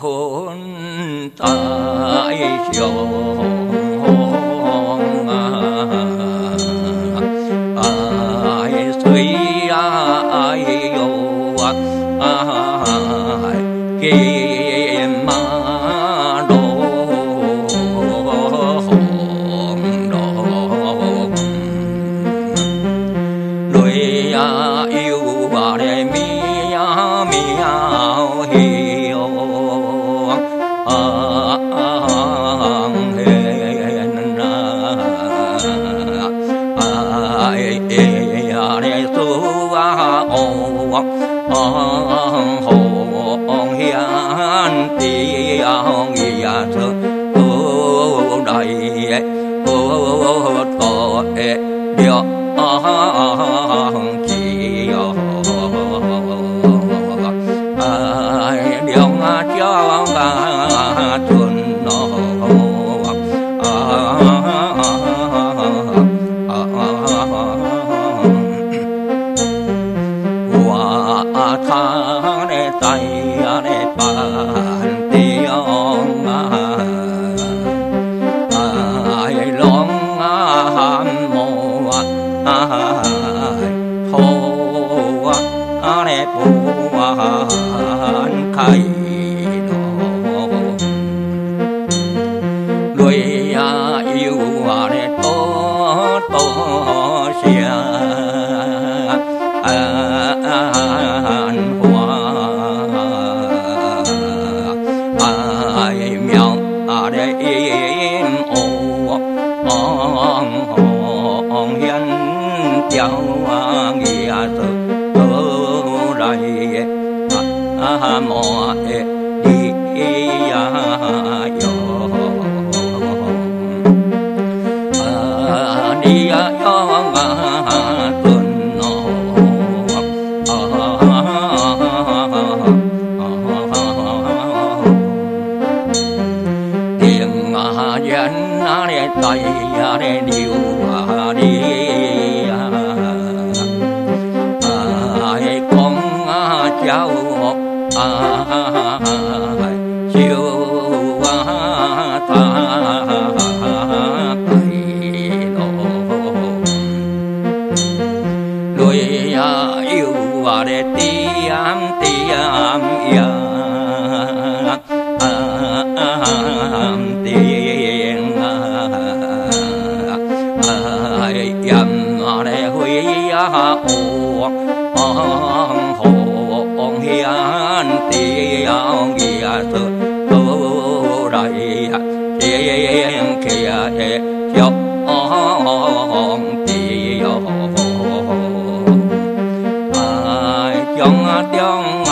hôn tại sông ai suy ai yêu kim ma đô hồng đô đôi yêu và để mi hiểu để tu hồng hiền tiếng nghĩa thương đầy có điều chỉ điều cho tuần nó tháng để tay để bàn tiếng ai lòng ham mộ thô để buồn khai đôi yêu để to xia ai miệng để im ong hiền giáo nghĩa từ đây mọi đi đi tuần tiếng dân để tay để điều đi ai con cháu chiều ta đôi yêu để tiêm tiếng yam để huy hồng hiền tiếng nghĩa từ đây tiếng kia cho tiếng trong tiếng